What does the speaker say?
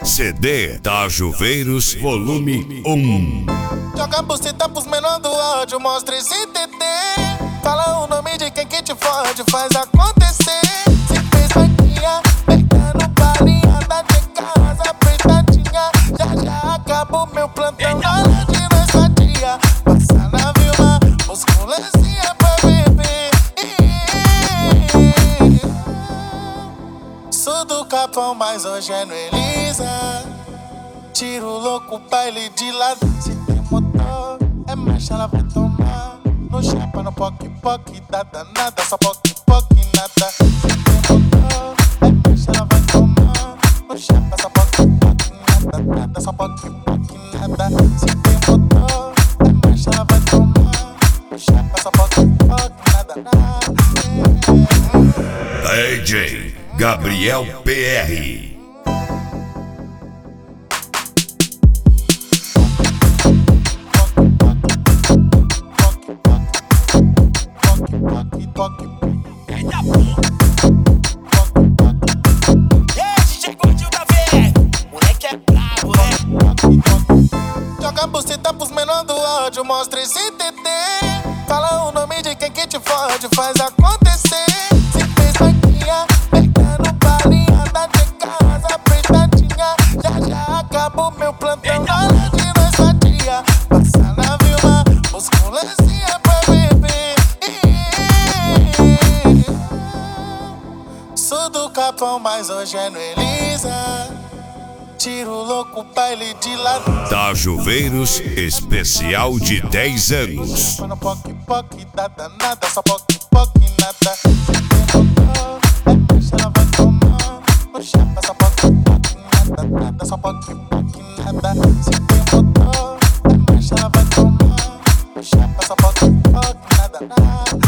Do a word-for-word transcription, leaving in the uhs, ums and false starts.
C D Tajuveiros Volume um. Joga a buceta pros menor do ódio, mostra esse T T. Fala o nome de quem que te fode, faz acontecer. Se fez vaquinha, pegando balinhada de casa apertadinha. Já já acabou meu plantão na hora de nós fatia. Passa na Vilma, musculancinha pra beber. Sou do Capão, mas hoje é no Elisa. Tiro louco, baile de lado. Se tem motor, é marcha, ela vai tomar. No chapa, no poc-poc, dá danada. Só poc-poc, nada. Se tem motor, é marcha, ela vai tomar. No chapa, só poc-poc, nada, nada. Só poc-poc, nada. Se tem motor, é marcha, ela vai tomar. No chapa, só poc-poc, nada, nada. D J Gabriel P R. Joga a buceta pros menor do ódio, mostra esse T T. Fala o nome de quem que te fode, faz acontecer. Se fez vaquinha, pegando balinhada de casa apertadinha. Já já acabou meu plantão na hora de nós fatia. Passa na Vilma, musculancinha pra beber. Sou do Capão, mas hoje é no Elisa. Tiro louco, baile de lado. Tajuveiros especial de dez anos. No poc-poc, dá danada. Só poc-poc, nada. Se tem motor, é marcha, ela vai tomar. No chapa, só poc-poc, nada, nada. Só poc-poc, nada. Se tem motor, é marcha, ela vai tomar. No chapa, só poc-poc, nada, nada.